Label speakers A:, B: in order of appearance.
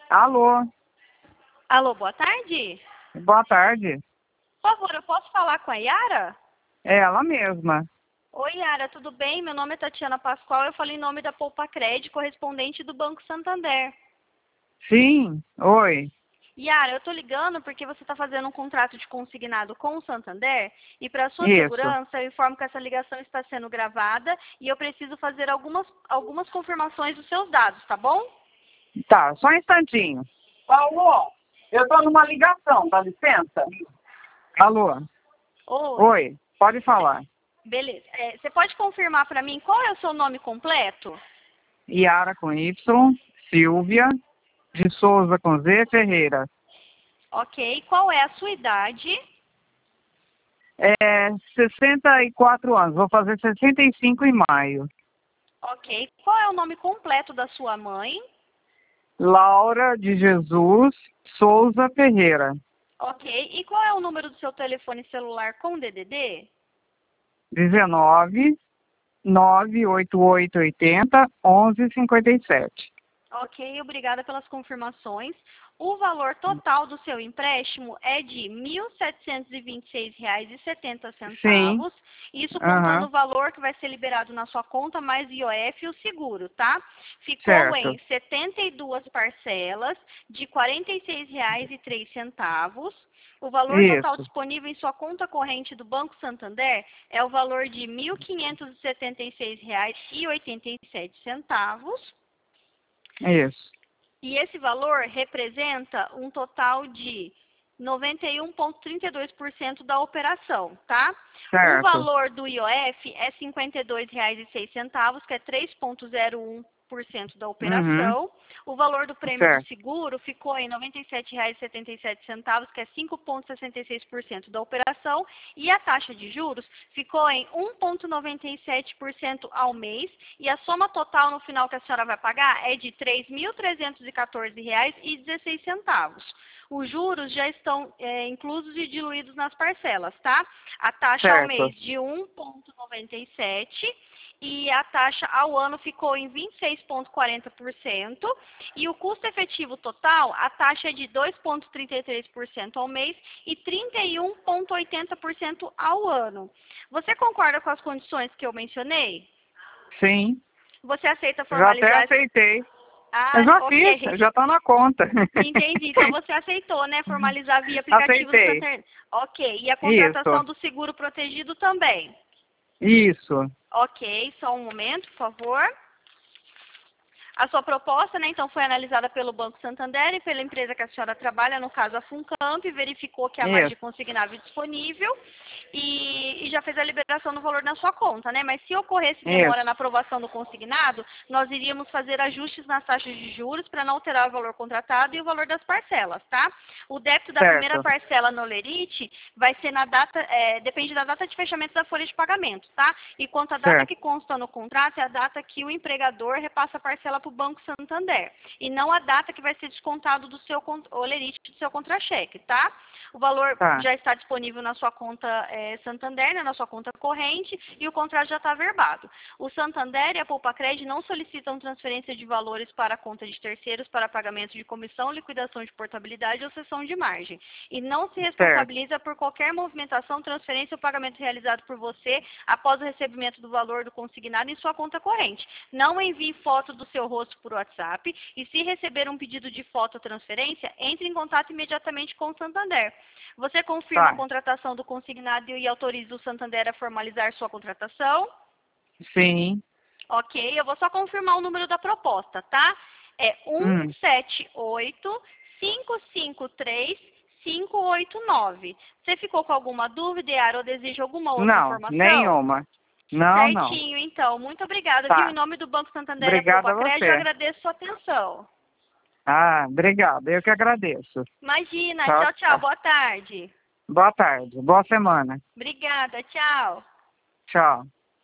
A: Alô,
B: Alô, boa tarde.
A: boa tarde.
B: Por favor, eu posso falar com a Yara?
A: É ela mesma.
B: Oi, Yara, tudo bem? Meu nome é Tatiana Pascoal, eu falo em nome da Poupa Cred, correspondente do Banco Santander.
A: Sim, oi.
B: Yara, eu tô ligando porque você está fazendo um contrato de consignado com o Santander e para sua
A: Isso.
B: segurança eu informo que essa ligação está sendo gravada e eu preciso fazer algumas confirmações dos seus dados, tá bom?
A: Tá, só um instantinho. Alô, eu tô numa ligação, dá licença? Alô,
B: Oi.
A: oi, pode falar.
B: Beleza. Você pode confirmar para mim qual é o seu nome completo?
A: Yara com Y, Silvia, de Souza com Z, Ferreira.
B: Ok. Qual é a sua idade?
A: 64 anos, vou fazer 65 em maio.
B: Ok. Qual é o nome completo da sua mãe?
A: Laura de Jesus Souza Ferreira.
B: Ok. E qual é o número do seu telefone celular com DDD?
A: 19 98880 1157.
B: Ok, obrigada pelas confirmações. O valor total do seu empréstimo é de R$ 1.726,70.
A: Sim,
B: Isso contando
A: aham,
B: o valor que vai ser liberado na sua conta, mais IOF e o seguro, tá? Ficou
A: certo.
B: em 72 parcelas de R$ 46,03. O valor total
A: Isso,
B: disponível em sua conta corrente do Banco Santander é o valor de R$ 1.576,87.
A: isso,
B: E esse valor representa um total de 91,32% da operação, tá? O
A: certo.
B: valor do IOF é R$ 52,06, que é 3,01% da
A: Uhum,
B: operação. O valor do prêmio do
A: certo,
B: seguro ficou em R$ 97,77, que é 5,66% da operação. E a taxa de juros ficou em 1,97% ao mês. E a soma total no final que a senhora vai pagar é de R$ 3.314,16. Os juros já estão inclusos e diluídos nas parcelas, tá? A taxa ao
A: certo.
B: mês de 1,97 e a taxa ao ano ficou em 26,40%. E o custo efetivo total, a taxa é de 2,33% ao mês e 31,80% ao ano. Você concorda com as condições que eu mencionei?
A: Sim,
B: Você aceita
A: já até
B: formalizar?
A: aceitei. Eu
B: Ah,
A: já fiz,
B: ok.
A: já tá na conta.
B: Entendi. Então você aceitou, né? Formalizar via aplicativo do
A: Aceitei.
B: Santander. Ok. E a
A: Isso,
B: contratação do seguro protegido também.
A: isso.
B: Ok. Só um momento, por favor. A sua proposta, né, então, foi analisada pelo Banco Santander e pela empresa que a senhora trabalha, no caso a Funcamp, verificou que há margem
A: Isso,
B: consignável disponível e já fez a liberação do valor na sua conta, né? Mas se ocorresse demora
A: isso,
B: na aprovação do consignado, nós iríamos fazer ajustes nas taxas de juros para não alterar o valor contratado e o valor das parcelas, tá? O débito da primeira
A: certo,
B: parcela no Lerite vai ser na data, depende da data de fechamento da folha de pagamento, tá? E quanto à data
A: certo,
B: que consta no contrato, é a data que o empregador repassa a parcela para o Banco Santander. E não a data que vai ser descontado do seu Olerite, do seu contra-cheque, tá? O valor
A: tá,
B: já está disponível na sua conta Santander, né, na sua conta corrente, e o contrato já está averbado. O Santander e a Poupacred não solicitam transferência de valores para a conta de terceiros para pagamento de comissão, liquidação de portabilidade ou cessão de margem. E não se
A: certo,
B: responsabiliza por qualquer movimentação, transferência ou pagamento realizado por você após o recebimento do valor do consignado em sua conta corrente. Não envie foto do seu rosto por WhatsApp e se receber um pedido de foto ou transferência, entre em contato imediatamente com o Santander. Você confirma a
A: tá,
B: contratação do consignado e autoriza o Santander a formalizar sua contratação?
A: sim,
B: Ok, eu vou só confirmar o número da proposta, tá? É
A: hum,
B: 178-553-589. Você ficou com alguma dúvida, Yara, ou deseja alguma outra
A: não,
B: informação?
A: nenhuma. Não, não,
B: Certinho, então. Muito obrigada, viu? Em
A: tá.
B: nome do Banco Santander e a
A: Obrigada a
B: Poupacred, eu
A: você.
B: agradeço sua atenção.
A: Ah, obrigado, eu que agradeço.
B: Imagina,
A: Tchau,
B: tchau, tchau,
A: tchau.
B: boa tarde.
A: Boa tarde, boa semana.
B: Obrigada, tchau.
A: Tchau.